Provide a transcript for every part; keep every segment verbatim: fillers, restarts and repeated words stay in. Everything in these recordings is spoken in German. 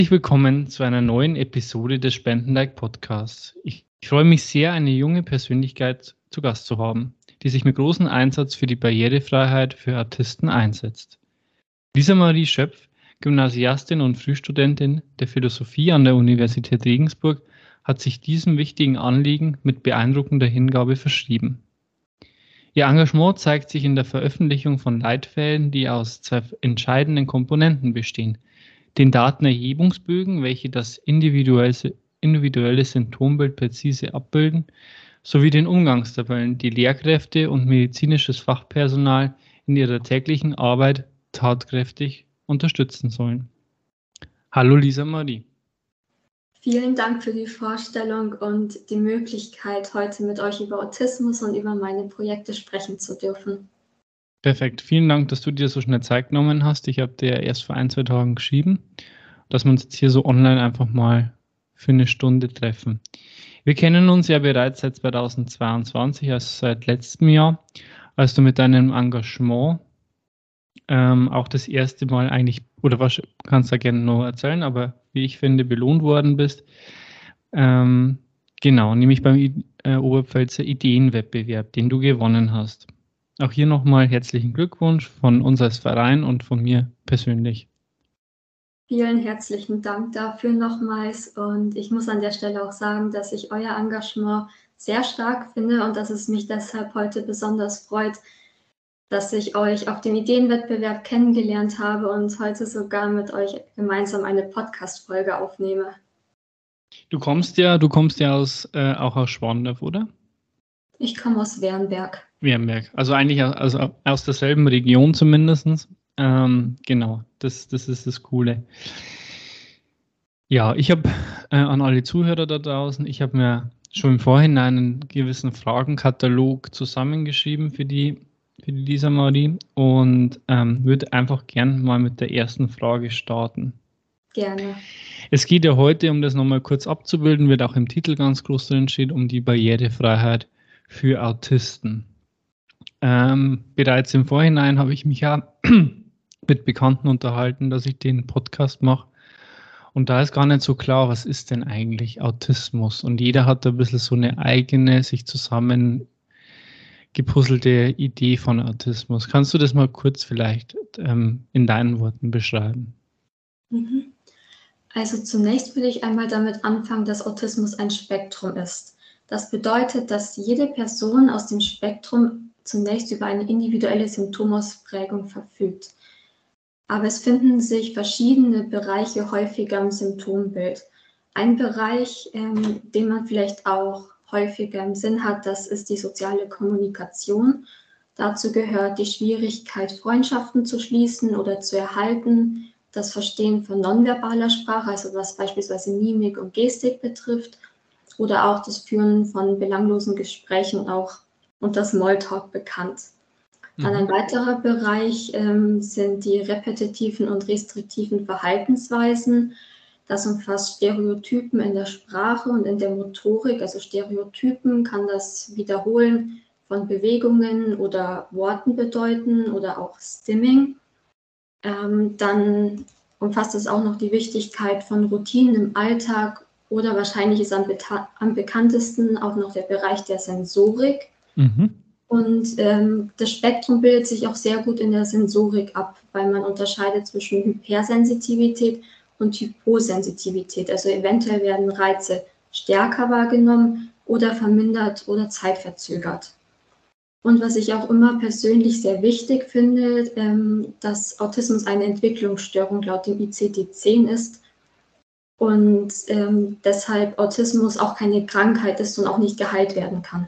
Willkommen zu einer neuen Episode des Spendentike Podcasts. Ich, ich freue mich sehr, eine junge Persönlichkeit zu Gast zu haben, die sich mit großem Einsatz für die Barrierefreiheit für Autisten einsetzt. Lisa Marie Schöpf, Gymnasiastin und Frühstudentin der Philosophie an der Universität Regensburg, hat sich diesem wichtigen Anliegen mit beeindruckender Hingabe verschrieben. Ihr Engagement zeigt sich in der Veröffentlichung von Leitfäden, die aus zwei entscheidenden Komponenten bestehen: den Datenerhebungsbögen, welche das individuelle, individuelle Symptombild präzise abbilden, sowie den Umgangstabellen, die Lehrkräfte und medizinisches Fachpersonal in ihrer täglichen Arbeit tatkräftig unterstützen sollen. Hallo Lisa Marie. Vielen Dank für die Vorstellung und die Möglichkeit, heute mit euch über Autismus und über meine Projekte sprechen zu dürfen. Perfekt. Vielen Dank, dass du dir so schnell Zeit genommen hast. Ich habe dir erst vor ein, zwei Tagen geschrieben, dass wir uns jetzt hier so online einfach mal für eine Stunde treffen. Wir kennen uns ja bereits seit zweitausendzweiundzwanzig, also seit letztem Jahr, als du mit deinem Engagement ähm, auch das erste Mal eigentlich, oder was kannst du gerne noch erzählen, aber wie ich finde, belohnt worden bist. Ähm, genau, nämlich beim äh, Oberpfälzer Ideenwettbewerb, den du gewonnen hast. Auch hier nochmal herzlichen Glückwunsch von uns als Verein und von mir persönlich. Vielen herzlichen Dank dafür nochmals, und ich muss an der Stelle auch sagen, dass ich euer Engagement sehr stark finde und dass es mich deshalb heute besonders freut, dass ich euch auf dem Ideenwettbewerb kennengelernt habe und heute sogar mit euch gemeinsam eine Podcast-Folge aufnehme. Du kommst ja, du kommst ja aus, äh, auch aus Schwandorf, oder? Ich komme aus Wernberg. Wernberg, also eigentlich aus, also aus derselben Region zumindest. Ähm, genau, das, das ist das Coole. Ja, ich habe äh, an alle Zuhörer da draußen, ich habe mir schon im Vorhinein einen gewissen Fragenkatalog zusammengeschrieben für die, für die Lisa Marie und ähm, würde einfach gern mal mit der ersten Frage starten. Gerne. Es geht ja heute, um das nochmal kurz abzubilden, wird auch im Titel ganz groß drin steht, um die Barrierefreiheit für Autisten. Ähm, bereits im Vorhinein habe ich mich ja mit Bekannten unterhalten, dass ich den Podcast mache. Und da ist gar nicht so klar, was ist denn eigentlich Autismus? Und jeder hat da ein bisschen so eine eigene, sich zusammengepuzzelte Idee von Autismus. Kannst du das mal kurz vielleicht ähm, in deinen Worten beschreiben? Mhm. Also zunächst will ich einmal damit anfangen, dass Autismus ein Spektrum ist. Das bedeutet, dass jede Person aus dem Spektrum zunächst über eine individuelle Symptomausprägung verfügt. Aber es finden sich verschiedene Bereiche häufiger im Symptombild. Ein Bereich, ähm, den man vielleicht auch häufiger im Sinn hat, das ist die soziale Kommunikation. Dazu gehört die Schwierigkeit, Freundschaften zu schließen oder zu erhalten, das Verstehen von nonverbaler Sprache, also was beispielsweise Mimik und Gestik betrifft, oder auch das Führen von belanglosen Gesprächen, auch unter Smalltalk bekannt. Dann ein weiterer Bereich ähm, sind die repetitiven und restriktiven Verhaltensweisen. Das umfasst Stereotypen in der Sprache und in der Motorik. Also Stereotypen kann das Wiederholen von Bewegungen oder Worten bedeuten oder auch Stimming. Ähm, dann umfasst es auch noch die Wichtigkeit von Routinen im Alltag, oder wahrscheinlich ist am, am bekanntesten auch noch der Bereich der Sensorik. Mhm. Und ähm, das Spektrum bildet sich auch sehr gut in der Sensorik ab, weil man unterscheidet zwischen Hypersensitivität und Hyposensitivität. Also eventuell werden Reize stärker wahrgenommen oder vermindert oder zeitverzögert. Und was ich auch immer persönlich sehr wichtig finde, ähm, dass Autismus eine Entwicklungsstörung laut dem I C D zehn ist und ähm, deshalb Autismus auch keine Krankheit ist und auch nicht geheilt werden kann.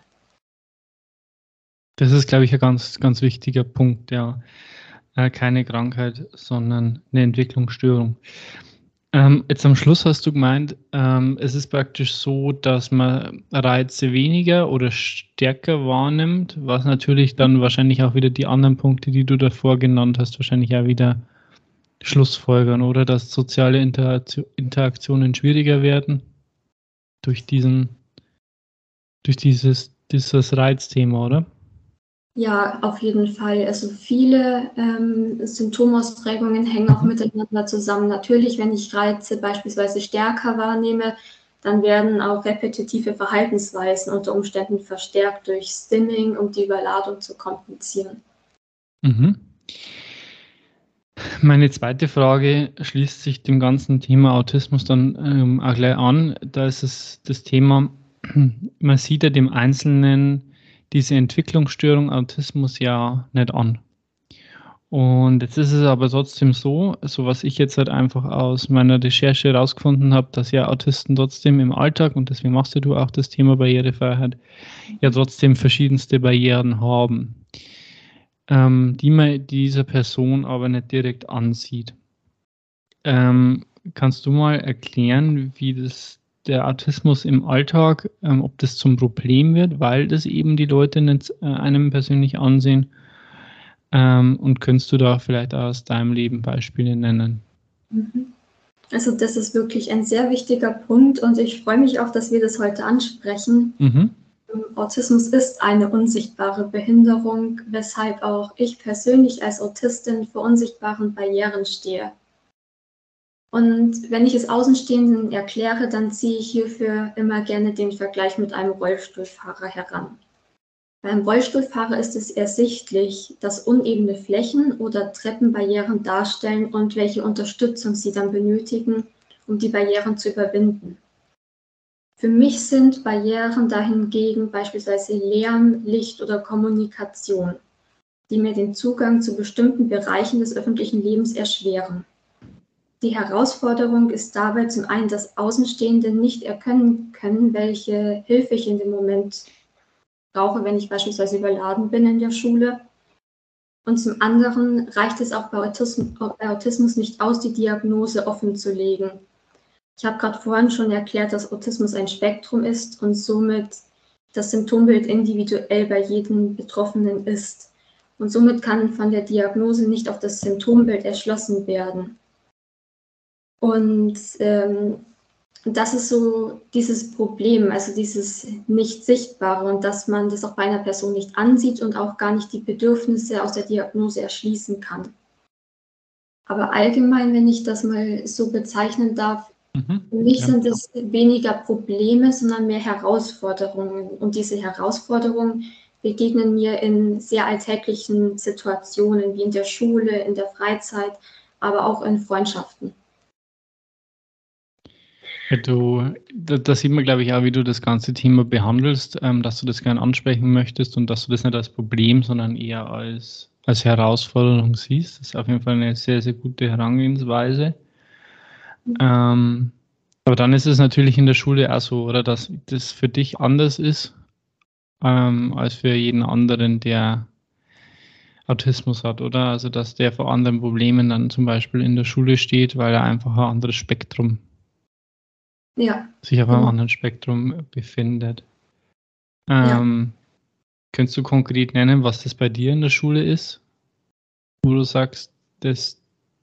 Das ist, glaube ich, ein ganz, ganz wichtiger Punkt, ja. Äh, keine Krankheit, sondern eine Entwicklungsstörung. Ähm, jetzt am Schluss hast du gemeint, ähm, es ist praktisch so, dass man Reize weniger oder stärker wahrnimmt, was natürlich dann wahrscheinlich auch wieder die anderen Punkte, die du davor genannt hast, wahrscheinlich auch wieder schlussfolgern, oder? Dass soziale Interaktion, Interaktionen schwieriger werden durch diesen, durch dieses, dieses Reizthema, oder? Ja, auf jeden Fall. Also viele ähm, Symptomausprägungen hängen auch Mhm. miteinander zusammen. Natürlich, wenn ich Reize beispielsweise stärker wahrnehme, dann werden auch repetitive Verhaltensweisen unter Umständen verstärkt durch Stimming, um die Überladung zu kompensieren. Mhm. Meine zweite Frage schließt sich dem ganzen Thema Autismus dann ähm, auch gleich an. Da ist es das Thema, man sieht ja dem Einzelnen diese Entwicklungsstörung Autismus ja nicht an. Und jetzt ist es aber trotzdem so, so was ich jetzt halt einfach aus meiner Recherche herausgefunden habe, dass ja Autisten trotzdem im Alltag, und deswegen machst ja du auch das Thema Barrierefreiheit, ja trotzdem verschiedenste Barrieren haben, ähm, die man dieser Person aber nicht direkt ansieht. Ähm, kannst du mal erklären, wie das der Autismus im Alltag, ähm, ob das zum Problem wird, weil das eben die Leute nicht äh, einem persönlich ansehen? Ähm, und könntest du da vielleicht aus deinem Leben Beispiele nennen? Mhm. Also das ist wirklich ein sehr wichtiger Punkt und ich freue mich auch, dass wir das heute ansprechen. Mhm. Autismus ist eine unsichtbare Behinderung, weshalb auch ich persönlich als Autistin vor unsichtbaren Barrieren stehe. Und wenn ich es Außenstehenden erkläre, dann ziehe ich hierfür immer gerne den Vergleich mit einem Rollstuhlfahrer heran. Beim Rollstuhlfahrer ist es ersichtlich, dass unebene Flächen oder Treppenbarrieren darstellen und welche Unterstützung sie dann benötigen, um die Barrieren zu überwinden. Für mich sind Barrieren dahingegen beispielsweise Lärm, Licht oder Kommunikation, die mir den Zugang zu bestimmten Bereichen des öffentlichen Lebens erschweren. Die Herausforderung ist dabei zum einen, dass Außenstehende nicht erkennen können, welche Hilfe ich in dem Moment brauche, wenn ich beispielsweise überladen bin in der Schule. Und zum anderen reicht es auch bei Autismus, bei Autismus nicht aus, die Diagnose offen zu legen. Ich habe gerade vorhin schon erklärt, dass Autismus ein Spektrum ist und somit das Symptombild individuell bei jedem Betroffenen ist. Und somit kann von der Diagnose nicht auf das Symptombild erschlossen werden. Und ähm, das ist so dieses Problem, also dieses Nicht-Sichtbare und dass man das auch bei einer Person nicht ansieht und auch gar nicht die Bedürfnisse aus der Diagnose erschließen kann. Aber allgemein, wenn ich das mal so bezeichnen darf, Mhm. für mich Ja. sind es weniger Probleme, sondern mehr Herausforderungen. Und diese Herausforderungen begegnen mir in sehr alltäglichen Situationen, wie in der Schule, in der Freizeit, aber auch in Freundschaften. Ja, du, da, da sieht man, glaube ich, auch, wie du das ganze Thema behandelst, ähm, dass du das gerne ansprechen möchtest und dass du das nicht als Problem, sondern eher als, als Herausforderung siehst. Das ist auf jeden Fall eine sehr, sehr gute Herangehensweise. Ähm, aber dann ist es natürlich in der Schule auch so, oder, dass das für dich anders ist ähm, als für jeden anderen, der Autismus hat, oder? Also dass der vor anderen Problemen dann zum Beispiel in der Schule steht, weil er einfach ein anderes Spektrum, Ja, sich auf einem genau. anderen Spektrum befindet. Ja. Ähm, könntest du konkret nennen, was das bei dir in der Schule ist, wo du sagst, dass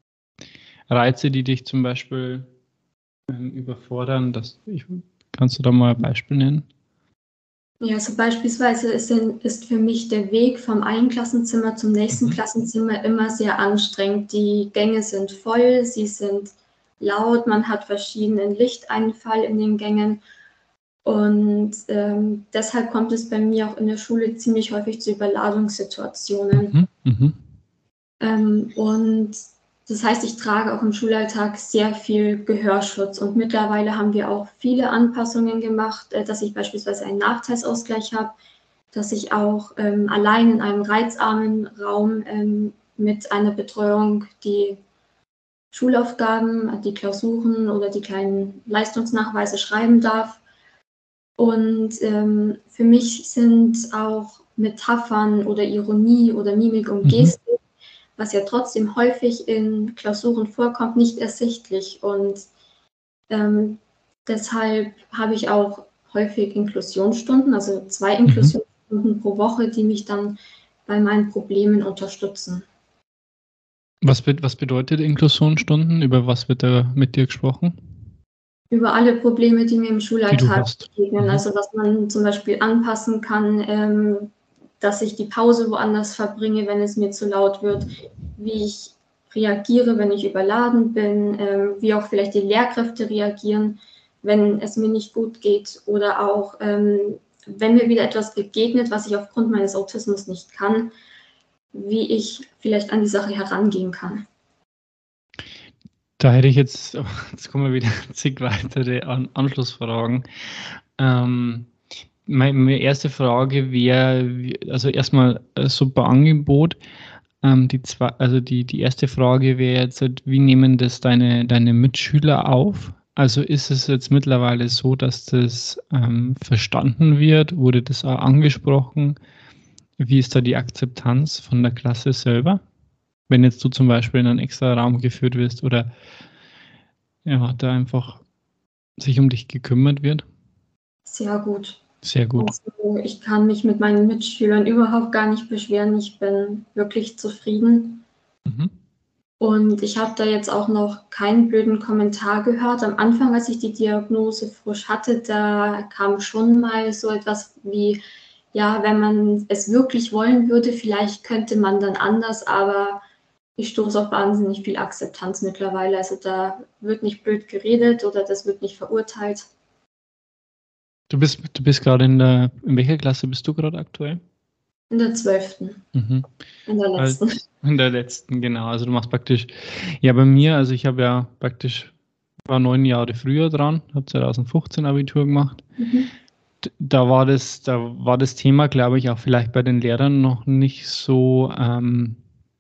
Reize, die dich zum Beispiel ähm, überfordern, dass ich, kannst du da mal ein Beispiel nennen? Ja, also beispielsweise ist, ist für mich der Weg vom einen Klassenzimmer zum nächsten Mhm. Klassenzimmer immer sehr anstrengend. Die Gänge sind voll, sie sind laut, man hat verschiedenen Lichteinfall in den Gängen. Und ähm, deshalb kommt es bei mir auch in der Schule ziemlich häufig zu Überladungssituationen. Mhm. Mhm. Ähm, und das heißt, ich trage auch im Schulalltag sehr viel Gehörschutz. Und mittlerweile haben wir auch viele Anpassungen gemacht, äh, dass ich beispielsweise einen Nachteilsausgleich habe, dass ich auch ähm, allein in einem reizarmen Raum ähm, mit einer Betreuung die Schulaufgaben, die Klausuren oder die kleinen Leistungsnachweise schreiben darf. Und ähm, für mich sind auch Metaphern oder Ironie oder Mimik und Mhm. Gestik, was ja trotzdem häufig in Klausuren vorkommt, nicht ersichtlich. Und ähm, deshalb habe ich auch häufig Inklusionsstunden, also zwei Mhm. Inklusionsstunden pro Woche, die mich dann bei meinen Problemen unterstützen. Was, was bedeutet Inklusionsstunden? Über was wird da mit dir gesprochen? Über alle Probleme, die mir im Die du Schulalltag hast. begegnen, Mhm. also was man zum Beispiel anpassen kann, ähm, dass ich die Pause woanders verbringe, wenn es mir zu laut wird, wie ich reagiere, wenn ich überladen bin, ähm, wie auch vielleicht die Lehrkräfte reagieren, wenn es mir nicht gut geht oder auch, ähm, wenn mir wieder etwas begegnet, was ich aufgrund meines Autismus nicht kann, wie ich vielleicht an die Sache herangehen kann. Da hätte ich jetzt, jetzt kommen wir wieder zig weitere An Anschlussfragen. Ähm, meine erste Frage wäre, also erstmal äh, super Angebot. Ähm, die, zwei, also die, die erste Frage wäre jetzt, wie nehmen das deine, deine Mitschüler auf? Also ist es jetzt mittlerweile so, dass das ähm, verstanden wird? Wurde das auch angesprochen? Wie ist da die Akzeptanz von der Klasse selber? Wenn jetzt du zum Beispiel in einen extra Raum geführt wirst oder ja, da einfach sich um dich gekümmert wird? Sehr gut. Sehr gut. Also, ich kann mich mit meinen Mitschülern überhaupt gar nicht beschweren. Ich bin wirklich zufrieden. Mhm. Und ich habe da jetzt auch noch keinen blöden Kommentar gehört. Am Anfang, als ich die Diagnose frisch hatte, da kam schon mal so etwas wie, ja, wenn man es wirklich wollen würde, vielleicht könnte man dann anders, aber ich stoße auf wahnsinnig viel Akzeptanz mittlerweile. Also da wird nicht blöd geredet oder das wird nicht verurteilt. Du bist, du bist gerade in der, in welcher Klasse bist du gerade aktuell? In der zwölften Mhm. In der letzten. In der letzten, genau. Also du machst praktisch, ja bei mir, also ich habe ja praktisch, war neun Jahre früher dran, habe zwanzig fünfzehn Abitur gemacht. Mhm. Da war das, da war das Thema, glaube ich, auch vielleicht bei den Lehrern noch nicht so, ähm,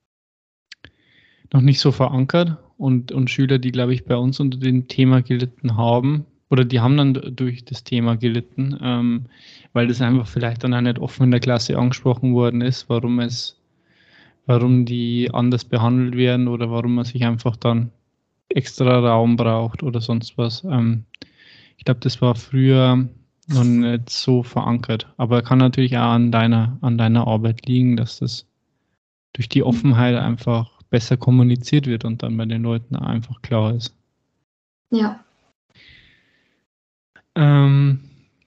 noch nicht so verankert und, und Schüler, die, glaube ich, bei uns unter dem Thema gelitten haben, oder die haben dann durch das Thema gelitten, ähm, weil das einfach vielleicht dann auch nicht offen in der Klasse angesprochen worden ist, warum es, warum die anders behandelt werden oder warum man sich einfach dann extra Raum braucht oder sonst was. Ähm, ich glaube, das war früher noch nicht so verankert, aber kann natürlich auch an deiner, an deiner Arbeit liegen, dass das durch die Offenheit einfach besser kommuniziert wird und dann bei den Leuten einfach klar ist. Ja. Ähm,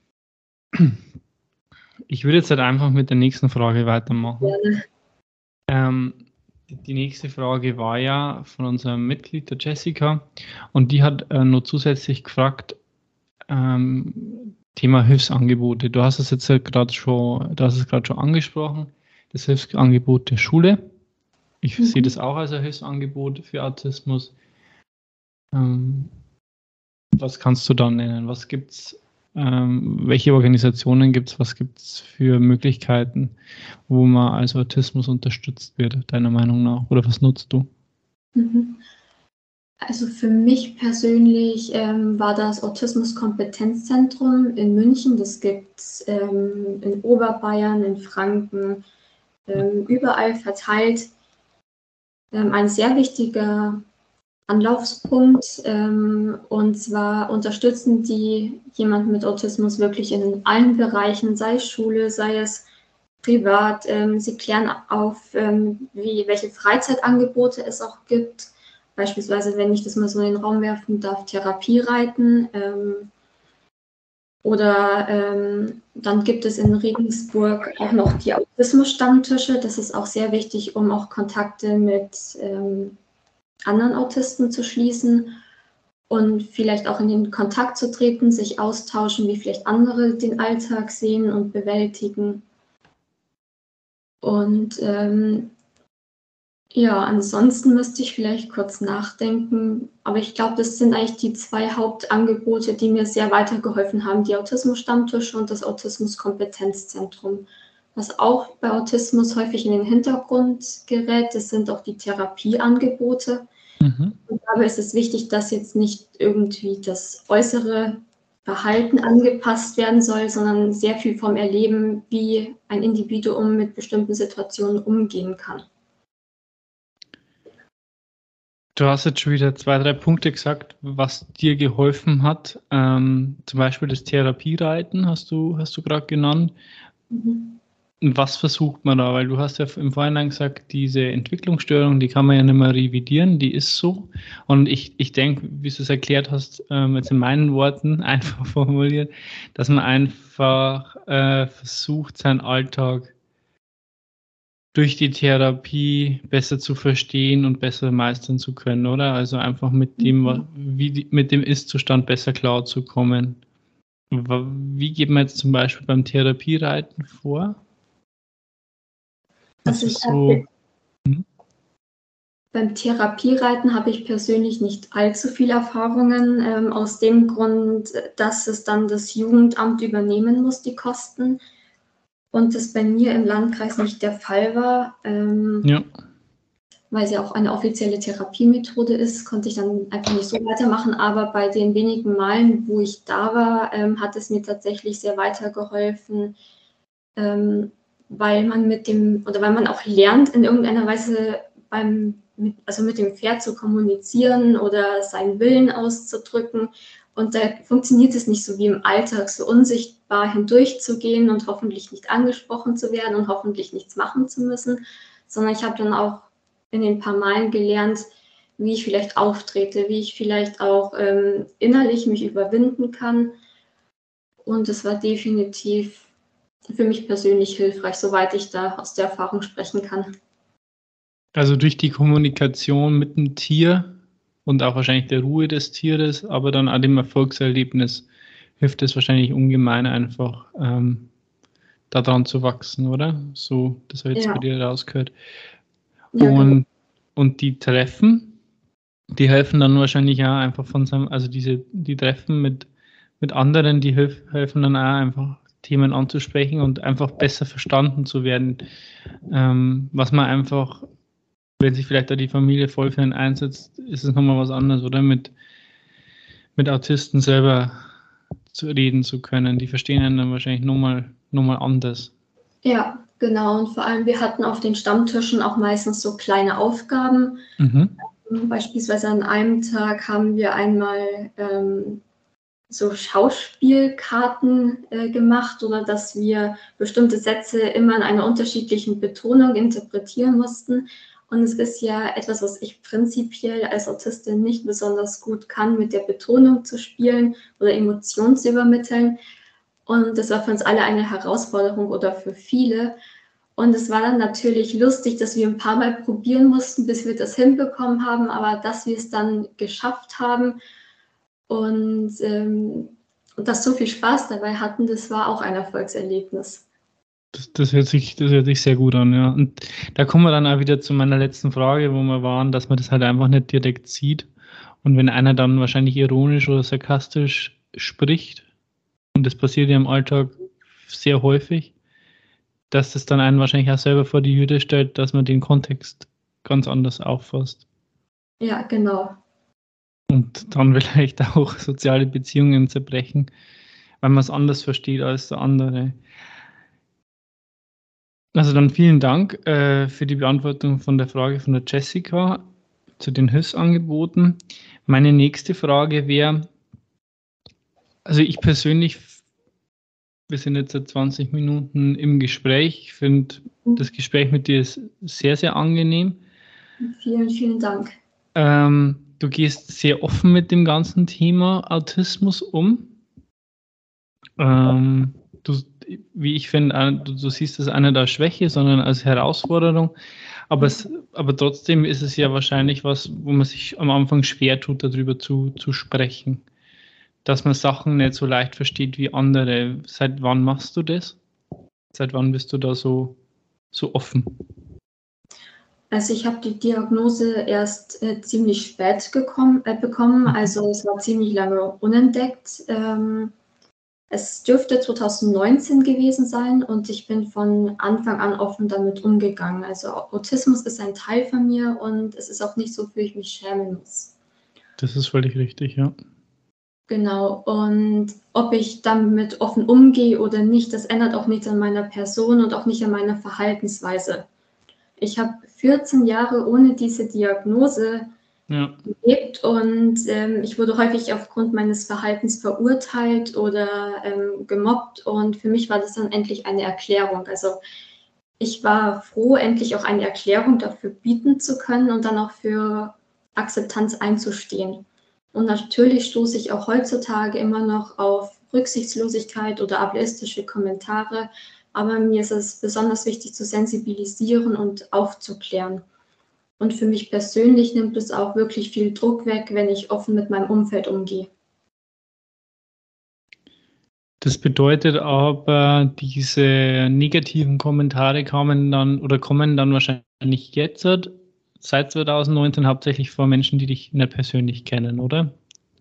ich würde jetzt halt einfach mit der nächsten Frage weitermachen. Gerne. Ähm, die nächste Frage war ja von unserem Mitglied, der Jessica, und die hat äh, nur zusätzlich gefragt, ähm, Thema Hilfsangebote. Du hast es jetzt ja gerade schon, du hast es gerade schon angesprochen, das Hilfsangebot der Schule. Ich Mhm. sehe das auch als ein Hilfsangebot für Autismus. Ähm, was kannst du da nennen? Was gibt's? Ähm, welche Organisationen gibt es? Was gibt es für Möglichkeiten, wo man als Autismus unterstützt wird, deiner Meinung nach? Oder was nutzt du? Mhm. Also für mich persönlich ähm, war das Autismus-Kompetenzzentrum in München. Das gibt es ähm, in Oberbayern, in Franken, ähm, überall verteilt. Ähm, ein sehr wichtiger Anlaufspunkt. Ähm, und zwar unterstützen die jemanden mit Autismus wirklich in allen Bereichen, sei es Schule, sei es privat. Ähm, sie klären auf, ähm, wie, welche Freizeitangebote es auch gibt. Beispielsweise, wenn ich das mal so in den Raum werfen darf, Therapiereiten. Ähm, oder ähm, dann gibt es in Regensburg auch noch die Autismus-Stammtische. Das ist auch sehr wichtig, um auch Kontakte mit ähm, anderen Autisten zu schließen und vielleicht auch in den Kontakt zu treten, sich austauschen, wie vielleicht andere den Alltag sehen und bewältigen. Und ähm, ja, ansonsten müsste ich vielleicht kurz nachdenken, aber ich glaube, das sind eigentlich die zwei Hauptangebote, die mir sehr weitergeholfen haben, die Autismus-Stammtische und das Autismus-Kompetenzzentrum. Was auch bei Autismus häufig in den Hintergrund gerät, das sind auch die Therapieangebote. Mhm. Und dabei ist es wichtig, dass jetzt nicht irgendwie das äußere Verhalten angepasst werden soll, sondern sehr viel vom Erleben, wie ein Individuum mit bestimmten Situationen umgehen kann. Du hast jetzt schon wieder zwei, drei Punkte gesagt, was dir geholfen hat. Ähm, zum Beispiel das Therapiereiten hast du, hast du gerade genannt. Mhm. Was versucht man da? Weil du hast ja im Vorhinein gesagt, diese Entwicklungsstörung, die kann man ja nicht mehr revidieren, die ist so. Und ich, ich denke, wie du es erklärt hast, ähm, jetzt in meinen Worten einfach formuliert, dass man einfach äh, versucht, seinen Alltag durch die Therapie besser zu verstehen und besser meistern zu können, oder? Also einfach mit dem, wa- wie die, mit dem Ist-Zustand besser klarzukommen. Wa- Wie geht man jetzt zum Beispiel beim Therapiereiten vor? Was Also ich ist habe so, hm? beim Therapiereiten habe ich persönlich nicht allzu viel Erfahrungen, ähm, aus dem Grund, dass es dann das Jugendamt übernehmen muss, die Kosten. Und das bei mir im Landkreis nicht der Fall war, ähm, Ja, weil es ja auch eine offizielle Therapiemethode ist, konnte ich dann einfach nicht so weitermachen. Aber bei den wenigen Malen, wo ich da war, ähm, hat es mir tatsächlich sehr weitergeholfen, ähm, weil man mit dem oder weil man auch lernt, in irgendeiner Weise beim, mit, also mit dem Pferd zu kommunizieren oder seinen Willen auszudrücken. Und da funktioniert es nicht so wie im Alltag, so unsichtbar hindurchzugehen und hoffentlich nicht angesprochen zu werden und hoffentlich nichts machen zu müssen, sondern ich habe dann auch in den paar Malen gelernt, wie ich vielleicht auftrete, wie ich vielleicht auch ähm, innerlich mich überwinden kann. Und es war definitiv für mich persönlich hilfreich, soweit ich da aus der Erfahrung sprechen kann. also durch die Kommunikation mit dem Tier und auch wahrscheinlich der Ruhe des Tieres, aber dann auch dem Erfolgserlebnis hilft es wahrscheinlich ungemein einfach, ähm, daran zu wachsen, oder? So, das habe ich jetzt bei Ja, dir rausgehört. ja, genau. Und, und die Treffen, die helfen dann wahrscheinlich auch einfach von seinem, also diese, die Treffen mit, mit anderen, die hilf, helfen dann auch einfach Themen anzusprechen und einfach besser verstanden zu werden, ähm, was man einfach, wenn sich vielleicht da die Familie voll für einen einsetzt, ist es nochmal was anderes, oder? Mit, mit Autisten selber zu reden zu können. Die verstehen einen dann wahrscheinlich nochmal noch mal anders. Ja, genau. Und vor allem, wir hatten auf den Stammtischen auch meistens so kleine Aufgaben. Mhm. Beispielsweise an einem Tag haben wir einmal ähm, so Schauspielkarten äh, gemacht oder dass wir bestimmte Sätze immer in einer unterschiedlichen Betonung interpretieren mussten. Und es ist ja etwas, was ich prinzipiell als Autistin nicht besonders gut kann, mit der Betonung zu spielen oder Emotionen zu übermitteln. Und das war für uns alle eine Herausforderung oder für viele. Und es war dann natürlich lustig, dass wir ein paar Mal probieren mussten, bis wir das hinbekommen haben, aber dass wir es dann geschafft haben und, ähm, und dass so viel Spaß dabei hatten, das war auch ein Erfolgserlebnis. Das, das, hört sich, das hört sich sehr gut an, ja. Und da kommen wir dann auch wieder zu meiner letzten Frage, wo wir waren, dass man das halt einfach nicht direkt sieht. Und wenn einer dann wahrscheinlich ironisch oder sarkastisch spricht, und das passiert ja im Alltag sehr häufig, dass das dann einen wahrscheinlich auch selber vor die Hürde stellt, dass man den Kontext ganz anders auffasst. Ja, genau. Und dann vielleicht auch soziale Beziehungen zerbrechen, weil man es anders versteht als der andere. Also dann vielen Dank äh, für die Beantwortung von der Frage von der Jessica zu den Hilfsangeboten. Meine nächste Frage wäre, also ich persönlich, wir sind jetzt seit zwanzig Minuten im Gespräch. Ich finde das Gespräch mit dir ist sehr, sehr angenehm. Vielen, vielen Dank. Ähm, du gehst sehr offen mit dem ganzen Thema Autismus um. Ähm, du, wie ich finde, du, du siehst es nicht als Schwäche, sondern als Herausforderung. Aber, es, aber trotzdem ist es ja wahrscheinlich was, wo man sich am Anfang schwer tut, darüber zu, zu sprechen. Dass man Sachen nicht so leicht versteht wie andere. Seit wann machst du das? Seit wann bist du da so, so offen? Also ich habe die Diagnose erst äh, ziemlich spät gekommen, äh, bekommen, Mhm. also es war ziemlich lange unentdeckt. Ähm, es dürfte zwanzig neunzehn gewesen sein und ich bin von Anfang an offen damit umgegangen. Also Autismus ist ein Teil von mir und es ist auch nicht so, wofür ich mich schämen muss. Das ist völlig richtig, ja. Genau, und ob ich damit offen umgehe oder nicht, das ändert auch nichts an meiner Person und auch nicht an meiner Verhaltensweise. Ich habe vierzehn Jahre ohne diese Diagnose Ja, gelebt und ähm, ich wurde häufig aufgrund meines Verhaltens verurteilt oder ähm, gemobbt und für mich war das dann endlich eine Erklärung. Also ich war froh, endlich auch eine Erklärung dafür bieten zu können und dann auch für Akzeptanz einzustehen. Und natürlich stoße ich auch heutzutage immer noch auf Rücksichtslosigkeit oder ableistische Kommentare, aber mir ist es besonders wichtig zu sensibilisieren und aufzuklären. Und für mich persönlich nimmt es auch wirklich viel Druck weg, wenn ich offen mit meinem Umfeld umgehe. Das bedeutet aber, diese negativen Kommentare kamen dann oder kommen dann wahrscheinlich jetzt seit zwanzig neunzehn hauptsächlich von Menschen, die dich nicht persönlich kennen, oder?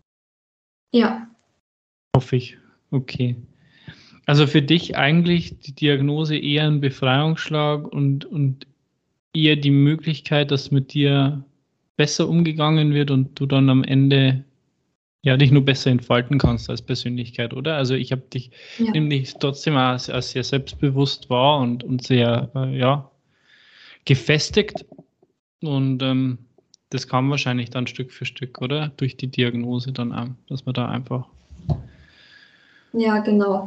Ja. Hoffe ich. Okay. Also für dich eigentlich die Diagnose eher ein Befreiungsschlag und, und eher die Möglichkeit, dass mit dir besser umgegangen wird und du dann am Ende ja dich nur besser entfalten kannst als Persönlichkeit, oder? Also ich habe dich Ja. nämlich trotzdem als, als sehr selbstbewusst wahr und, und sehr äh, ja, gefestigt. Und ähm, das kam wahrscheinlich dann Stück für Stück, oder? Durch die Diagnose dann auch, dass man da einfach... Ja, genau.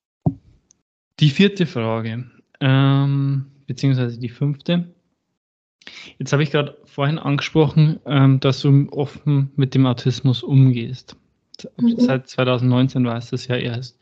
Die vierte Frage, ähm, beziehungsweise die fünfte. Jetzt habe ich gerade vorhin angesprochen, ähm, dass du offen mit dem Autismus umgehst. Mhm. Seit zwanzig neunzehn war es das ja erst.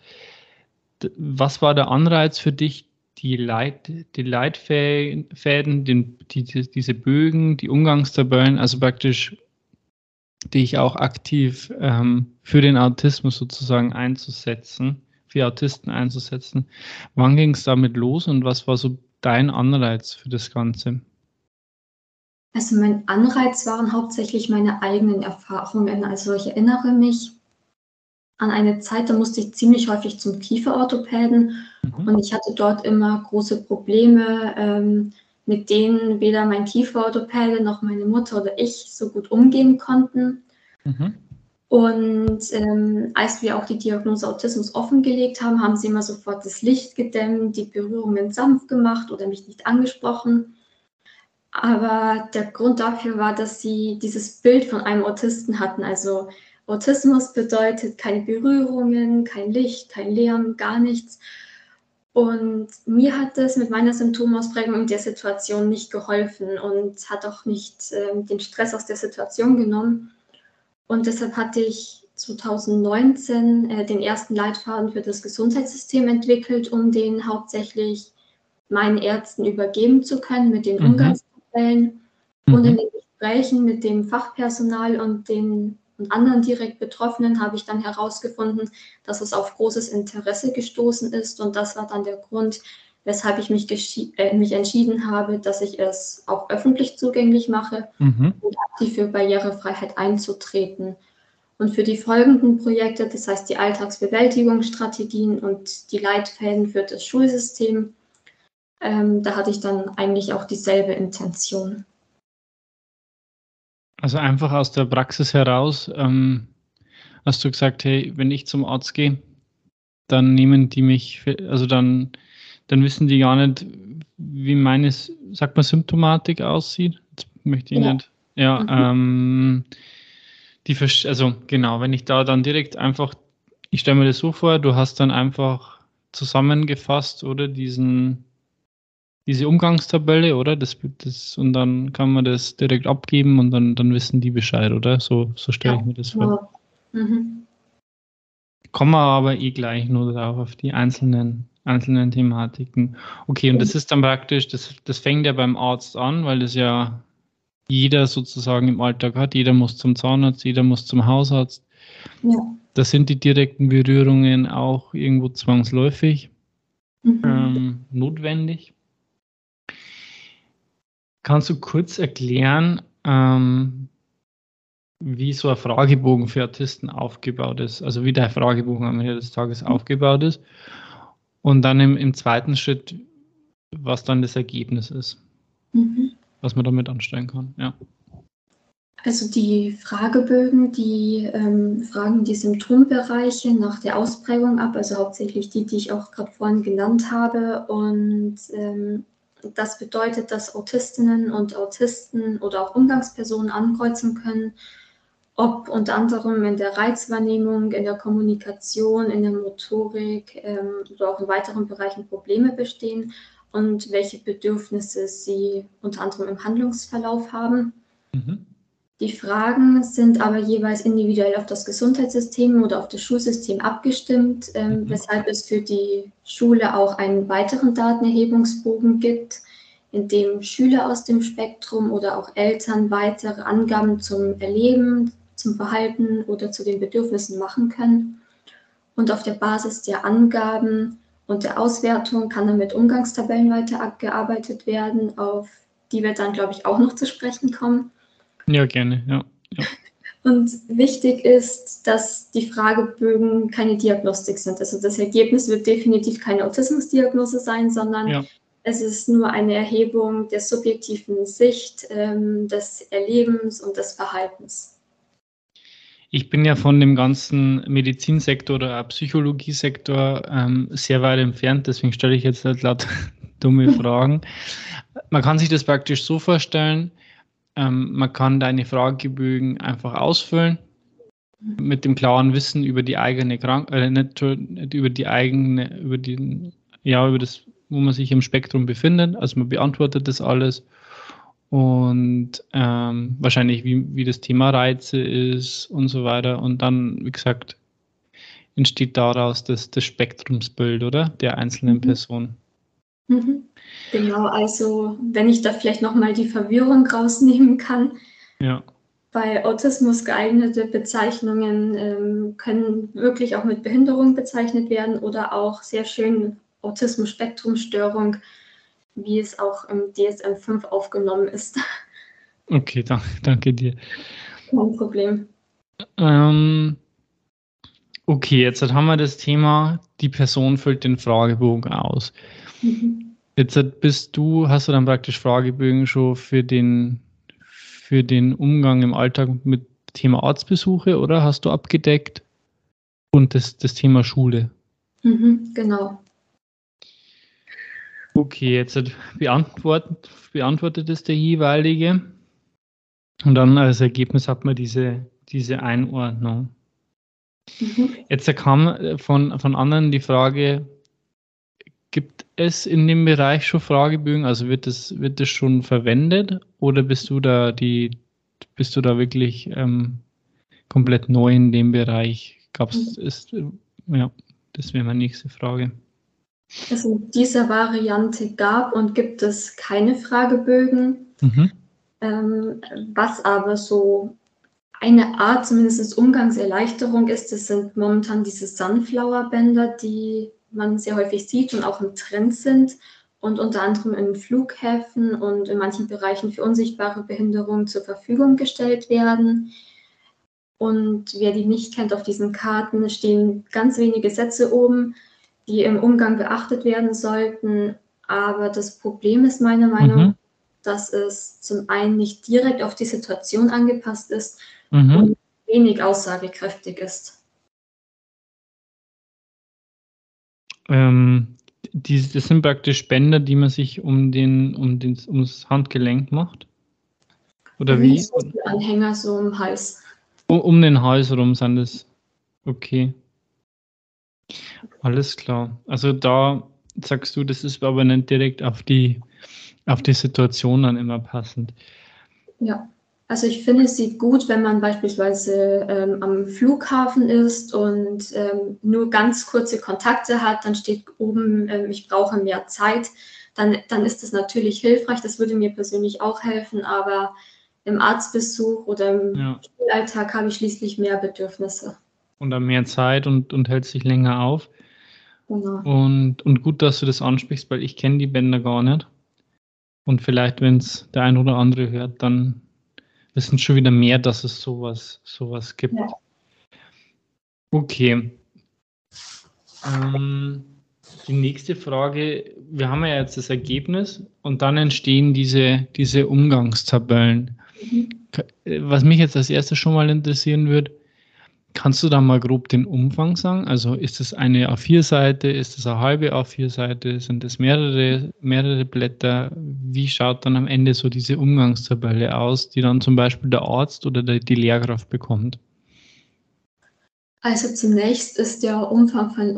Was war der Anreiz für dich, die, Leit, die Leitfäden, den, die, diese Bögen, die Umgangstabellen, also praktisch dich auch aktiv ähm, für den Autismus sozusagen einzusetzen, für Autisten einzusetzen? Wann ging es damit los und was war so dein Anreiz für das Ganze? Also mein Anreiz waren hauptsächlich meine eigenen Erfahrungen. Also ich erinnere mich an eine Zeit, da musste ich ziemlich häufig zum Kieferorthopäden mhm. und ich hatte dort immer große Probleme, ähm, mit denen weder mein Kieferorthopäde noch meine Mutter oder ich so gut umgehen konnten. Mhm. Und ähm, als wir auch die Diagnose Autismus offengelegt haben, haben sie immer sofort das Licht gedämmt, die Berührungen sanft gemacht oder mich nicht angesprochen. Aber der Grund dafür war, dass sie dieses Bild von einem Autisten hatten. Also Autismus bedeutet keine Berührungen, kein Licht, kein Lärm, gar nichts. Und mir hat das mit meiner Symptomausprägung in der Situation nicht geholfen und hat auch nicht äh, den Stress aus der Situation genommen. Und deshalb hatte ich zwanzig neunzehn äh, den ersten Leitfaden für das Gesundheitssystem entwickelt, um den hauptsächlich meinen Ärzten übergeben zu können mit den mhm. Umgangstabellen. Mhm. Und in den Gesprächen mit dem Fachpersonal und den und anderen direkt Betroffenen habe ich dann herausgefunden, dass es auf großes Interesse gestoßen ist. Und das war dann der Grund, weshalb ich mich, äh, mich entschieden habe, dass ich es auch öffentlich zugänglich mache mhm. und aktiv für Barrierefreiheit einzutreten. Und für die folgenden Projekte, das heißt die Alltagsbewältigungsstrategien und die Leitfäden für das Schulsystem, ähm, da hatte ich dann eigentlich auch dieselbe Intention. Also einfach aus der Praxis heraus ähm, hast du gesagt, hey, wenn ich zum Arzt gehe, dann nehmen die mich, für, also dann, dann wissen die gar nicht, wie meine, sagt man, Symptomatik aussieht. Jetzt möchte ich ja. nicht. Ja, mhm. ähm, die, also genau, wenn ich da dann direkt einfach, ich stelle mir das so vor, du hast dann einfach zusammengefasst, oder diesen, diese Umgangstabelle, oder? Das, das, und dann kann man das direkt abgeben und dann, dann wissen die Bescheid, oder? So, so stelle ja. ich mir das vor. Mhm. Kommen wir aber eh gleich nur drauf, auf die einzelnen, einzelnen Thematiken. Okay, und das ist dann praktisch, das, das fängt ja beim Arzt an, weil das ja jeder sozusagen im Alltag hat. Jeder muss zum Zahnarzt, jeder muss zum Hausarzt. Ja. Da sind die direkten Berührungen auch irgendwo zwangsläufig mhm. ähm, notwendig. Kannst du kurz erklären, ähm, wie so ein Fragebogen für Autisten aufgebaut ist, also wie der Fragebogen am Ende des Tages mhm. aufgebaut ist und dann im, im zweiten Schritt, was dann das Ergebnis ist, mhm. was man damit anstellen kann. Ja. Also die Fragebögen, die ähm, fragen die Symptombereiche nach der Ausprägung ab, also hauptsächlich die, die ich auch gerade vorhin genannt habe. Und ähm, das bedeutet, dass Autistinnen und Autisten oder auch Umgangspersonen ankreuzen können, ob unter anderem in der Reizwahrnehmung, in der Kommunikation, in der Motorik ähm, oder auch in weiteren Bereichen Probleme bestehen und welche Bedürfnisse sie unter anderem im Handlungsverlauf haben. Mhm. Die Fragen sind aber jeweils individuell auf das Gesundheitssystem oder auf das Schulsystem abgestimmt, ähm, Mhm. weshalb es für die Schule auch einen weiteren Datenerhebungsbogen gibt, in dem Schüler aus dem Spektrum oder auch Eltern weitere Angaben zum Erleben, zum Verhalten oder zu den Bedürfnissen machen können. Und auf der Basis der Angaben und der Auswertung kann dann mit Umgangstabellen weiter abgearbeitet werden, auf die wir dann, glaube ich, auch noch zu sprechen kommen. Ja, gerne, ja. ja. Und wichtig ist, dass die Fragebögen keine Diagnostik sind. Also das Ergebnis wird definitiv keine Autismusdiagnose sein, sondern ja. es ist nur eine Erhebung der subjektiven Sicht, ähm, des Erlebens und des Verhaltens. Ich bin ja von dem ganzen Medizinsektor oder Psychologiesektor ähm, sehr weit entfernt, deswegen stelle ich jetzt halt laut dumme Fragen. Man kann sich das praktisch so vorstellen, ähm, man kann deine Fragebögen einfach ausfüllen mit dem klaren Wissen über die eigene Krankheit, äh, nicht, nicht über die eigene, über die, ja, über das, wo man sich im Spektrum befindet. Also man beantwortet das alles. Und ähm, wahrscheinlich, wie, wie das Thema Reize ist und so weiter. Und dann, wie gesagt, entsteht daraus das, das Spektrumsbild, oder? Der einzelnen Mhm. Person. Mhm. Genau, also wenn ich da vielleicht nochmal die Verwirrung rausnehmen kann. Ja. Bei Autismus geeignete Bezeichnungen ähm, können wirklich auch mit Behinderung bezeichnet werden oder auch sehr schön Autismus-Spektrum-Störung, wie es auch im D S M fünf aufgenommen ist. Okay, danke, danke dir. Kein Problem. Ähm, okay, jetzt haben wir das Thema, die Person füllt den Fragebogen aus. Mhm. Jetzt bist du, hast du dann praktisch Fragebögen schon für den, für den Umgang im Alltag mit Thema Arztbesuche, oder? Hast du abgedeckt? Und das, das Thema Schule. Mhm, genau. Okay, jetzt beantwortet, beantwortet es der jeweilige. Und dann als Ergebnis hat man diese, diese Einordnung. Mhm. Jetzt kam von, von anderen die Frage, gibt es in dem Bereich schon Fragebögen? Also wird das, wird das schon verwendet oder bist du da die, bist du da wirklich ähm, komplett neu in dem Bereich? Gab's, ist, ja, das wäre meine nächste Frage. Also in dieser Variante gab und gibt es keine Fragebögen. Mhm. Ähm, was aber so eine Art zumindest Umgangserleichterung ist, das sind momentan diese Sunflower-Bänder, die man sehr häufig sieht und auch im Trend sind und unter anderem in Flughäfen und in manchen Bereichen für unsichtbare Behinderungen zur Verfügung gestellt werden. Und wer die nicht kennt, auf diesen Karten stehen ganz wenige Sätze oben, die im Umgang beachtet werden sollten. Aber das Problem ist meiner Meinung nach, Mhm. dass es zum einen nicht direkt auf die Situation angepasst ist Mhm. und wenig aussagekräftig ist. Ähm, die, das sind praktisch Bänder, die man sich um den, um den, ums Handgelenk macht? Oder Wie wie? Schlüsselanhänger so im Hals. Um, um den Hals herum sind das. Okay. Alles klar. Also da sagst du, das ist aber nicht direkt auf die, auf die Situation dann immer passend. Ja, also ich finde, es sieht gut, wenn man beispielsweise ähm, am Flughafen ist und ähm, nur ganz kurze Kontakte hat, dann steht oben, ähm, ich brauche mehr Zeit, dann, dann ist das natürlich hilfreich, das würde mir persönlich auch helfen, aber im Arztbesuch oder im Ja. Schulalltag habe ich schließlich mehr Bedürfnisse. Und dann mehr Zeit und, und hält sich länger auf. Genau. Und, und gut, dass du das ansprichst, weil ich kenne die Bänder gar nicht. Und vielleicht, wenn es der ein oder andere hört, dann wissen schon wieder mehr, dass es sowas, sowas gibt. Ja. Okay. Ähm, die nächste Frage, wir haben ja jetzt das Ergebnis und dann entstehen diese, diese Umgangstabellen. Mhm. Was mich jetzt als erstes schon mal interessieren würde, kannst du da mal grob den Umfang sagen? Also ist es eine A vier Seite, ist es eine halbe A vier Seite, sind es mehrere, mehrere Blätter? Wie schaut dann am Ende so diese Umgangstabelle aus, die dann zum Beispiel der Arzt oder der, die Lehrkraft bekommt? Also zunächst ist der Umfang von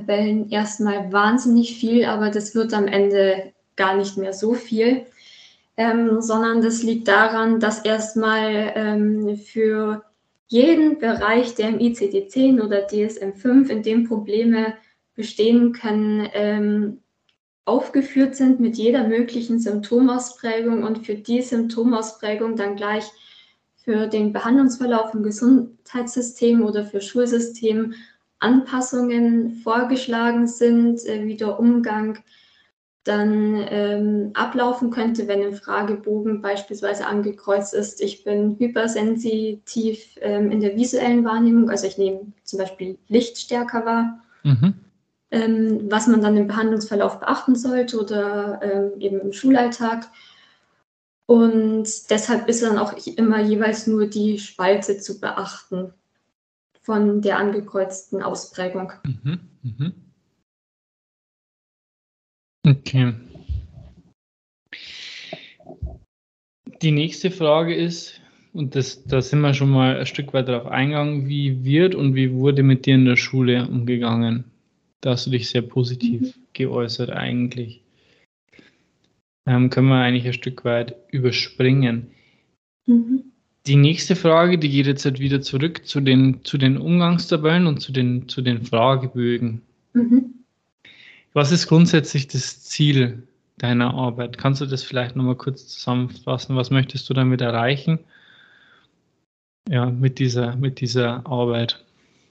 Umgangstabellen erstmal wahnsinnig viel, aber das wird am Ende gar nicht mehr so viel. ähm, sondern das liegt daran, dass erstmal ähm, für jeden Bereich, der im I C D zehn oder D S M fünf, in dem Probleme bestehen können, ähm, aufgeführt sind mit jeder möglichen Symptomausprägung und für die Symptomausprägung dann gleich für den Behandlungsverlauf im Gesundheitssystem oder für Schulsystem Anpassungen vorgeschlagen sind, äh, wie der Umgang dann ähm, ablaufen könnte, wenn im Fragebogen beispielsweise angekreuzt ist, ich bin hypersensitiv ähm, in der visuellen Wahrnehmung, also ich nehme zum Beispiel Licht stärker wahr, Mhm. ähm, was man dann im Behandlungsverlauf beachten sollte oder ähm, eben im Schulalltag. Und deshalb ist dann auch immer jeweils nur die Spalte zu beachten von der angekreuzten Ausprägung. Mhm. Mhm. Okay. Die nächste Frage ist, und das, da sind wir schon mal ein Stück weit darauf eingegangen, wie wird und wie wurde mit dir in der Schule umgegangen? Da hast du dich sehr positiv Mhm. geäußert eigentlich. Ähm, können wir eigentlich ein Stück weit überspringen. Mhm. Die nächste Frage, die geht jetzt halt wieder zurück zu den, zu den Umgangstabellen und zu den, zu den Fragebögen. Mhm. Was ist grundsätzlich das Ziel deiner Arbeit? Kannst du das vielleicht nochmal kurz zusammenfassen? Was möchtest du damit erreichen? Ja, mit dieser, mit dieser Arbeit.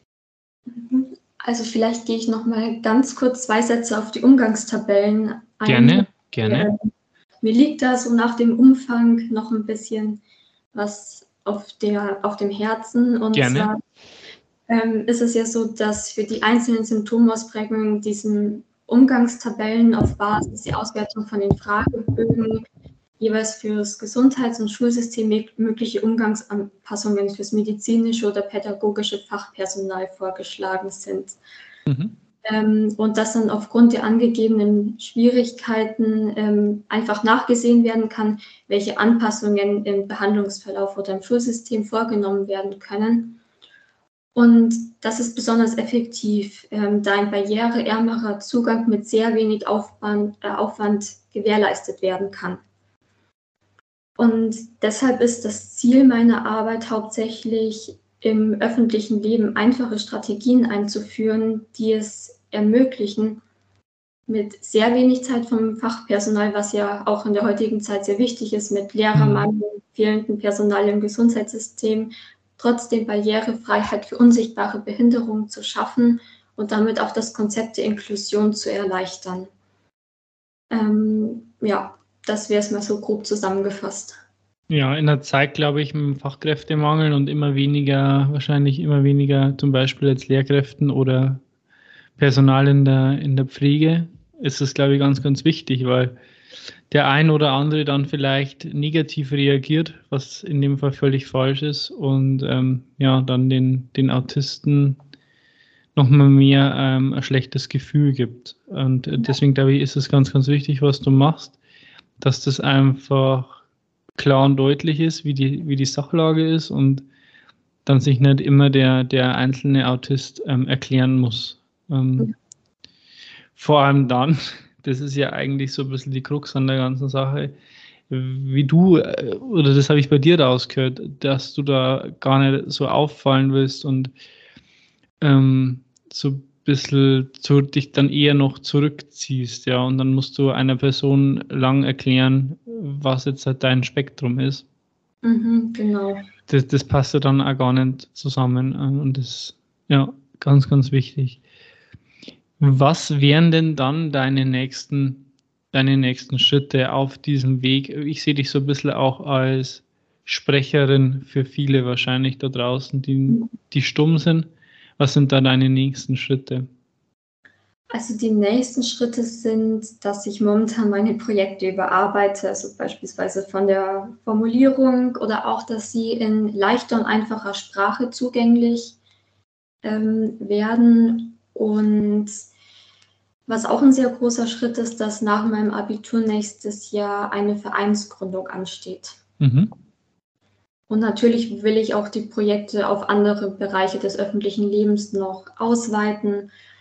Also vielleicht gehe ich noch mal ganz kurz zwei Sätze auf die Umgangstabellen ein. Gerne, gerne. Mir liegt da so nach dem Umfang noch ein bisschen was auf, der, auf dem Herzen. Und Gerne. zwar ähm, ist es ja so, dass für die einzelnen Symptomausprägungen diesen Umgangstabellen auf Basis der Auswertung von den Fragebögen jeweils für das Gesundheits- und Schulsystem mögliche Umgangsanpassungen fürs medizinische oder pädagogische Fachpersonal vorgeschlagen sind. Mhm. Ähm, und dass dann aufgrund der angegebenen Schwierigkeiten ähm, einfach nachgesehen werden kann, welche Anpassungen im Behandlungsverlauf oder im Schulsystem vorgenommen werden können. Und das ist besonders effektiv, ähm, da ein barriereärmerer Zugang mit sehr wenig Aufwand, äh, Aufwand gewährleistet werden kann. Und deshalb ist das Ziel meiner Arbeit hauptsächlich im öffentlichen Leben einfache Strategien einzuführen, die es ermöglichen, mit sehr wenig Zeit vom Fachpersonal, was ja auch in der heutigen Zeit sehr wichtig ist, mit Lehrermangel, Mhm. fehlendem Personal im Gesundheitssystem, trotzdem Barrierefreiheit für unsichtbare Behinderungen zu schaffen und damit auch das Konzept der Inklusion zu erleichtern. Ähm, ja, das wäre es mal so grob zusammengefasst. Ja, in der Zeit, glaube ich, mit dem Fachkräftemangel und immer weniger, wahrscheinlich immer weniger zum Beispiel jetzt Lehrkräften oder Personal in der, in der Pflege, ist es, glaube ich, ganz, ganz wichtig, weil der ein oder andere dann vielleicht negativ reagiert, was in dem Fall völlig falsch ist und ähm, ja, dann den, den Autisten nochmal mehr ähm, ein schlechtes Gefühl gibt. Und äh, deswegen, glaube ich, ist es ganz, ganz wichtig, was du machst, dass das einfach klar und deutlich ist, wie die, wie die Sachlage ist und dann sich nicht immer der, der einzelne Autist ähm, erklären muss. Ähm, vor allem dann, das ist ja eigentlich so ein bisschen die Krux an der ganzen Sache, wie du, äh, oder das habe ich bei dir rausgehört, dass du da gar nicht so auffallen willst und ähm, so ein bisschen zu, dich dann eher noch zurückziehst, ja, und dann musst du einer Person lang erklären, was jetzt halt dein Spektrum ist. Mhm, genau. Das, das passt ja dann auch gar nicht zusammen und das ist ja ganz, ganz wichtig. Was wären denn dann deine nächsten, deine nächsten Schritte auf diesem Weg? Ich sehe dich so ein bisschen auch als Sprecherin für viele wahrscheinlich da draußen, die, die stumm sind. Was sind da deine nächsten Schritte? Also die nächsten Schritte sind, dass ich momentan meine Projekte überarbeite, also beispielsweise von der Formulierung oder auch, dass sie in leichter und einfacher Sprache zugänglich ähm, werden. Und was auch ein sehr großer Schritt ist, dass nach meinem Abitur nächstes Jahr eine Vereinsgründung ansteht. Mhm. Und natürlich will ich auch die Projekte auf andere Bereiche des öffentlichen Lebens noch ausweiten.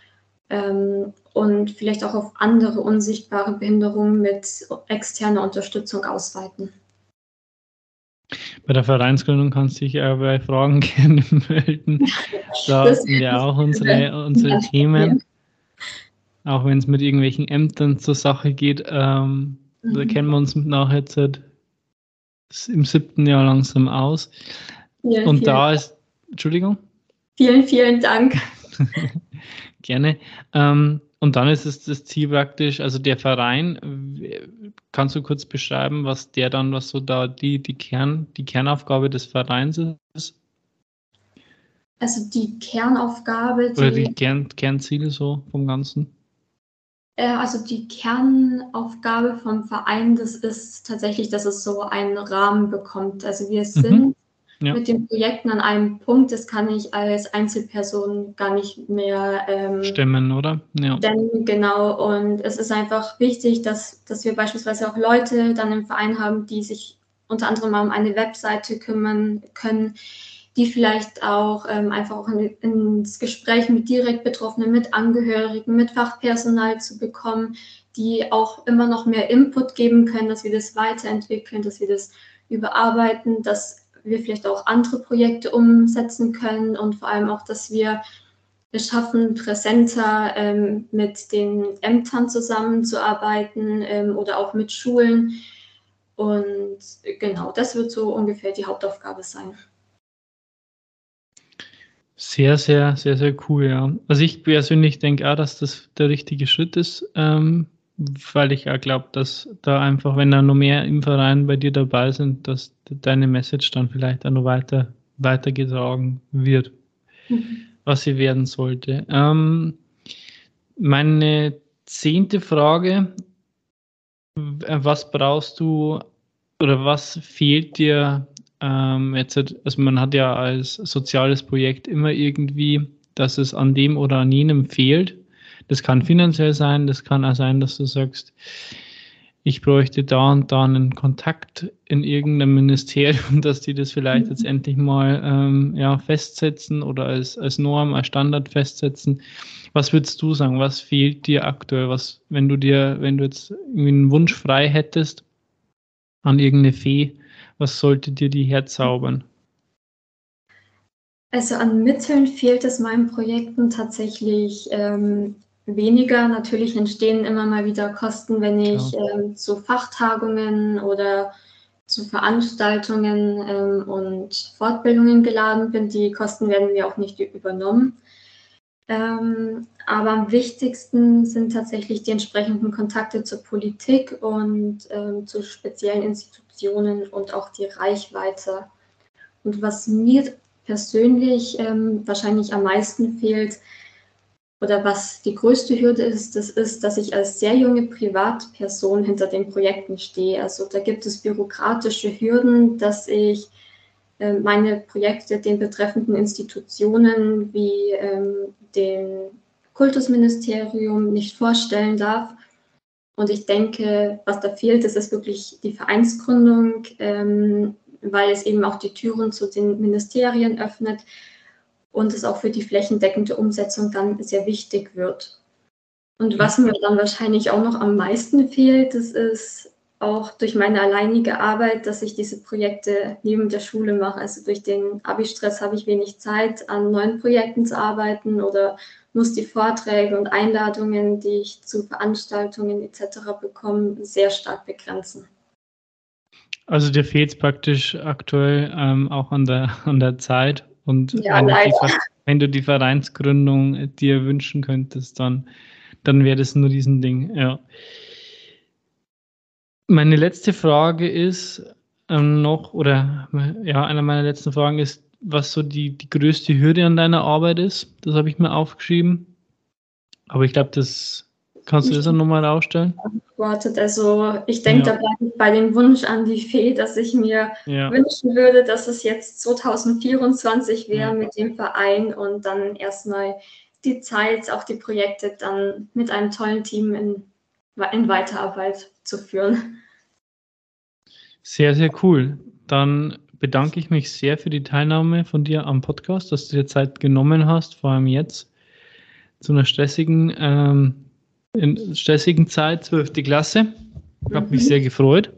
ähm, und vielleicht auch auf andere unsichtbare Behinderungen mit externer Unterstützung ausweiten. Bei der Vereinsgründung kannst du dich ja bei Fragen gerne melden. Da Das sind ja auch unsere, unsere Themen, auch wenn es mit irgendwelchen Ämtern zur Sache geht. Ähm, mhm. Da kennen wir uns nachher jetzt im siebten Jahr langsam aus. Vielen, Und da ist, Entschuldigung? Vielen, vielen Dank. Gerne. Ähm, und dann ist es das Ziel praktisch, also der Verein, kannst du kurz beschreiben, was der dann, was so da die, die, Kern, die Kernaufgabe des Vereins ist? Also die Kernaufgabe, die... Oder die Kern, Kernziele so vom Ganzen? Äh, also die Kernaufgabe vom Verein, das ist tatsächlich, dass es so einen Rahmen bekommt. Also wir sind mhm. ja. mit den Projekten an einem Punkt, das kann ich als Einzelperson gar nicht mehr ähm, stemmen, oder? Ja. Denn, genau, und es ist einfach wichtig, dass, dass wir beispielsweise auch Leute dann im Verein haben, die sich unter anderem um eine Webseite kümmern können, die vielleicht auch ähm, einfach auch in, ins Gespräch mit direkt Betroffenen, mit Angehörigen, mit Fachpersonal zu bekommen, die auch immer noch mehr Input geben können, dass wir das weiterentwickeln, dass wir das überarbeiten, dass wir vielleicht auch andere Projekte umsetzen können und vor allem auch, dass wir es schaffen, präsenter ähm, mit den Ämtern zusammenzuarbeiten ähm, oder auch mit Schulen. Und genau, das wird so ungefähr die Hauptaufgabe sein. Sehr, sehr, sehr, sehr cool, ja. Also ich persönlich denke auch, dass das der richtige Schritt ist, ähm, weil ich auch glaube, dass da einfach, wenn da noch mehr im Verein bei dir dabei sind, dass deine Message dann vielleicht auch noch weiter weitergetragen wird, mhm. was sie werden sollte. Ähm, meine zehnte Frage, was brauchst du oder was fehlt dir ähm, jetzt, also man hat ja als soziales Projekt immer irgendwie, dass es an dem oder an jenem fehlt. Das kann finanziell sein, das kann auch sein, dass du sagst, ich bräuchte da und da einen Kontakt in irgendeinem Ministerium, dass die das vielleicht mhm. jetzt endlich mal ähm, ja, festsetzen oder als, als Norm, als Standard festsetzen. Was würdest du sagen, was fehlt dir aktuell? Was, wenn du dir, wenn du jetzt irgendwie einen Wunsch frei hättest an irgendeine Fee, was sollte dir die herzaubern? Also an Mitteln fehlt es meinen Projekten tatsächlich ähm, weniger. Natürlich entstehen immer mal wieder Kosten, wenn ich ähm, zu Fachtagungen oder zu Veranstaltungen ähm, und Fortbildungen geladen bin. Die Kosten werden mir auch nicht übernommen. Ähm, aber am wichtigsten sind tatsächlich die entsprechenden Kontakte zur Politik und ähm, zu speziellen Institutionen und auch die Reichweite. Und was mir persönlich ähm, wahrscheinlich am meisten fehlt oder was die größte Hürde ist, das ist, dass ich als sehr junge Privatperson hinter den Projekten stehe. Also da gibt es bürokratische Hürden, dass ich äh, meine Projekte den betreffenden Institutionen wie ähm, dem Kultusministerium nicht vorstellen darf. Und ich denke, was da fehlt, das ist wirklich die Vereinsgründung, ähm, weil es eben auch die Türen zu den Ministerien öffnet und es auch für die flächendeckende Umsetzung dann sehr wichtig wird. Und was mir dann wahrscheinlich auch noch am meisten fehlt, das ist auch durch meine alleinige Arbeit, dass ich diese Projekte neben der Schule mache. Also durch den Abi-Stress habe ich wenig Zeit, an neuen Projekten zu arbeiten oder muss die Vorträge und Einladungen, die ich zu Veranstaltungen et cetera bekomme, sehr stark begrenzen. Also dir fehlt es praktisch aktuell ähm, auch an der, an der Zeit und ja, wenn, du leider. die, wenn du die Vereinsgründung dir wünschen könntest, dann, dann wäre das nur diesen Ding, ja. Meine letzte Frage ist ähm, noch, oder ja, eine meiner letzten Fragen ist, was so die, die größte Hürde an deiner Arbeit ist. Das habe ich mir aufgeschrieben. Aber ich glaube, das kannst du das dann nochmal aufstellen? Also ich denke, ja. da bleibe ich bei dem Wunsch an die Fee, dass ich mir ja. wünschen würde, dass es jetzt zwanzig vierundzwanzig wäre ja. mit dem Verein und dann erstmal die Zeit, auch die Projekte dann mit einem tollen Team in, in Weiterarbeit zu führen. Sehr, sehr cool. Dann bedanke ich mich sehr für die Teilnahme von dir am Podcast, dass du dir Zeit genommen hast, vor allem jetzt. zu einer stressigen, ähm, in stressigen Zeit, zwölfte Klasse. Ich habe mich sehr gefreut.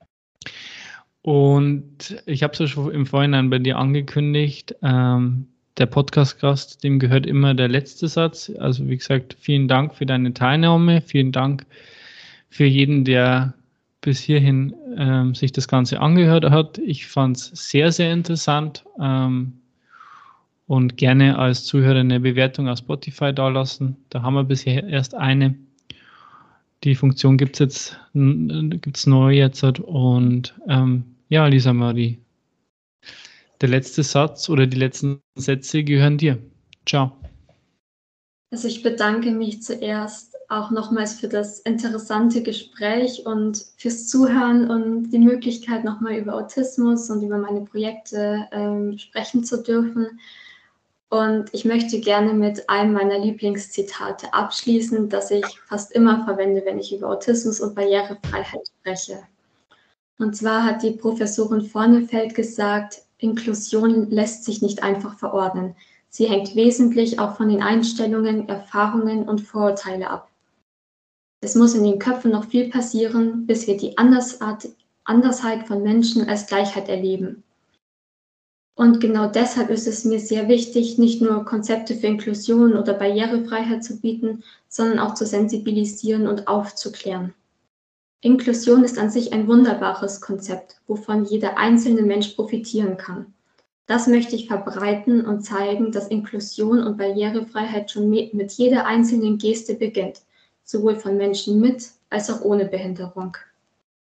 Und ich habe es ja schon im Vorhinein bei dir angekündigt, ähm, der Podcast-Gast, dem gehört immer der letzte Satz. Also wie gesagt, vielen Dank für deine Teilnahme, vielen Dank für jeden, der bis hierhin ähm, sich das Ganze angehört hat. Ich fand es sehr, sehr interessant ähm, und gerne als Zuhörer eine Bewertung auf Spotify dalassen. Da haben wir bisher erst eine. Die Funktion gibt es jetzt, gibt's neu jetzt. Und ähm, ja, Lisa Marie, der letzte Satz oder die letzten Sätze gehören dir. Ciao. Also ich bedanke mich zuerst auch nochmals für das interessante Gespräch und fürs Zuhören und die Möglichkeit, nochmal über Autismus und über meine Projekte ähm, sprechen zu dürfen. Und ich möchte gerne mit einem meiner Lieblingszitate abschließen, das ich fast immer verwende, wenn ich über Autismus und Barrierefreiheit spreche. Und zwar hat die Professorin Vornefeld gesagt, Inklusion lässt sich nicht einfach verordnen. Sie hängt wesentlich auch von den Einstellungen, Erfahrungen und Vorurteilen ab. Es muss in den Köpfen noch viel passieren, bis wir die Andersart, Andersheit von Menschen als Gleichheit erleben. Und genau deshalb ist es mir sehr wichtig, nicht nur Konzepte für Inklusion oder Barrierefreiheit zu bieten, sondern auch zu sensibilisieren und aufzuklären. Inklusion ist an sich ein wunderbares Konzept, wovon jeder einzelne Mensch profitieren kann. Das möchte ich verbreiten und zeigen, dass Inklusion und Barrierefreiheit schon mit jeder einzelnen Geste beginnt, sowohl von Menschen mit als auch ohne Behinderung.